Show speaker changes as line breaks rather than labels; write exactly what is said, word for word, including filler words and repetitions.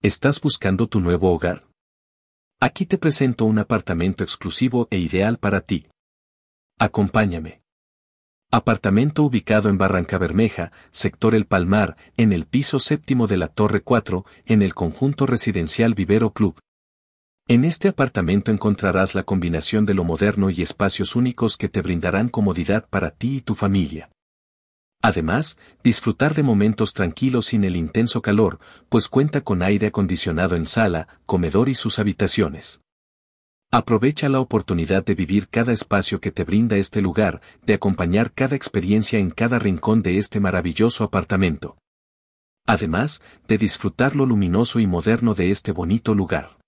¿Estás buscando tu nuevo hogar? Aquí te presento un apartamento exclusivo e ideal para ti. Acompáñame. Apartamento ubicado en Barrancabermeja, sector El Palmar, en el piso séptimo de la Torre cuatro, en el conjunto residencial Vivero Club. En este apartamento encontrarás la combinación de lo moderno y espacios únicos que te brindarán comodidad para ti y tu familia. Además, disfrutar de momentos tranquilos sin el intenso calor, pues cuenta con aire acondicionado en sala, comedor y sus habitaciones. Aprovecha la oportunidad de vivir cada espacio que te brinda este lugar, de acompañar cada experiencia en cada rincón de este maravilloso apartamento. Además, de disfrutar lo luminoso y moderno de este bonito lugar.